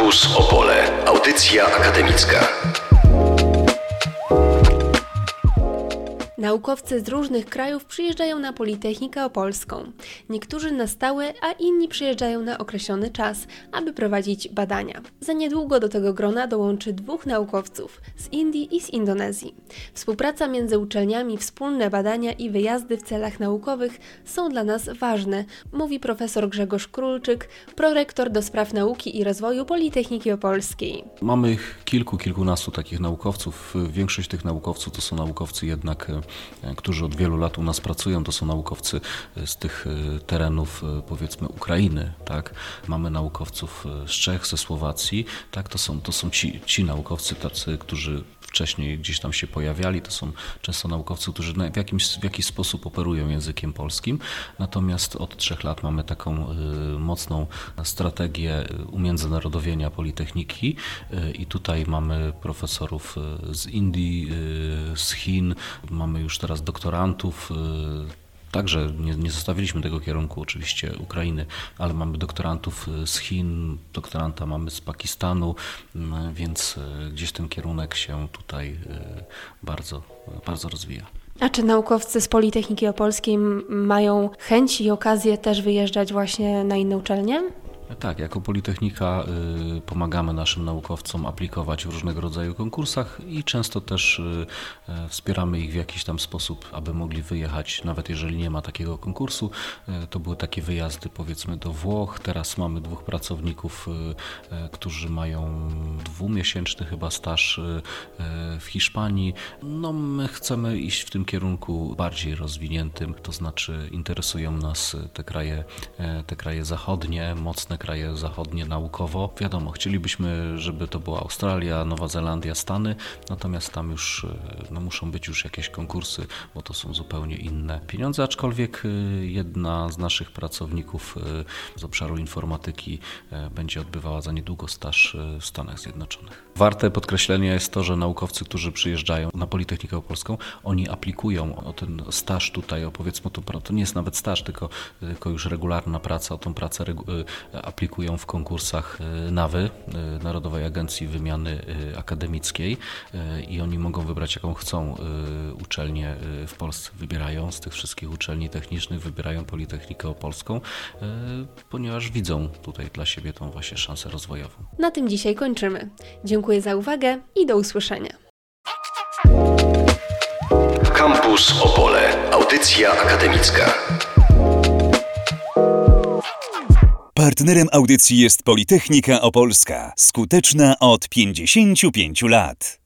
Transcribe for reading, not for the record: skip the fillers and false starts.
Campus Opole. Audycja akademicka. Naukowcy z różnych krajów przyjeżdżają na Politechnikę Opolską. Niektórzy na stałe, a inni przyjeżdżają na określony czas, aby prowadzić badania. Za niedługo do tego grona dołączy 2 naukowców z Indii i z Indonezji. Współpraca między uczelniami, wspólne badania i wyjazdy w celach naukowych są dla nas ważne, mówi profesor Grzegorz Królczyk, prorektor do spraw nauki i rozwoju Politechniki Opolskiej. Mamy kilkunastu takich naukowców. Większość tych naukowców to są naukowcy jednak, którzy od wielu lat u nas pracują, to są naukowcy z tych terenów, powiedzmy, Ukrainy, tak? Mamy naukowców z Czech, ze Słowacji, tak? To są ci naukowcy tacy, którzy wcześniej gdzieś tam się pojawiali, to są często naukowcy, którzy w jakiś sposób operują językiem polskim, natomiast od 3 lat mamy taką mocną strategię umiędzynarodowienia Politechniki i tutaj mamy profesorów z Indii, z Chin, mamy już teraz doktorantów. Także nie zostawiliśmy tego kierunku oczywiście Ukrainy, ale mamy doktorantów z Chin, doktoranta mamy z Pakistanu, więc gdzieś ten kierunek się tutaj bardzo, bardzo rozwija. A czy naukowcy z Politechniki Opolskiej mają chęć i okazję też wyjeżdżać właśnie na inne uczelnie? Tak, jako Politechnika pomagamy naszym naukowcom aplikować w różnego rodzaju konkursach i często też wspieramy ich w jakiś tam sposób, aby mogli wyjechać, nawet jeżeli nie ma takiego konkursu. To były takie wyjazdy, powiedzmy, do Włoch. Teraz mamy 2 pracowników, którzy mają 2-miesięczny chyba staż w Hiszpanii. No, my chcemy iść w tym kierunku bardziej rozwiniętym, to znaczy interesują nas te kraje zachodnie, mocne kraje zachodnie naukowo. Wiadomo, chcielibyśmy, żeby to była Australia, Nowa Zelandia, Stany, natomiast tam już muszą być już jakieś konkursy, bo to są zupełnie inne pieniądze, aczkolwiek jedna z naszych pracowników z obszaru informatyki będzie odbywała za niedługo staż w Stanach Zjednoczonych. Warte podkreślenia jest to, że naukowcy, którzy przyjeżdżają na Politechnikę Opolską, oni aplikują o ten staż tutaj, powiedzmy, to nie jest nawet staż, tylko już regularna praca, o tą pracę aplikują w konkursach NAWY, Narodowej Agencji Wymiany Akademickiej, i oni mogą wybrać, jaką chcą uczelnię w Polsce. Wybierają z tych wszystkich uczelni technicznych, wybierają Politechnikę Opolską, ponieważ widzą tutaj dla siebie tą właśnie szansę rozwojową. Na tym dzisiaj kończymy. Dziękuję za uwagę i do usłyszenia. Campus Opole. Audycja akademicka. Partnerem audycji jest Politechnika Opolska, skuteczna od 55 lat.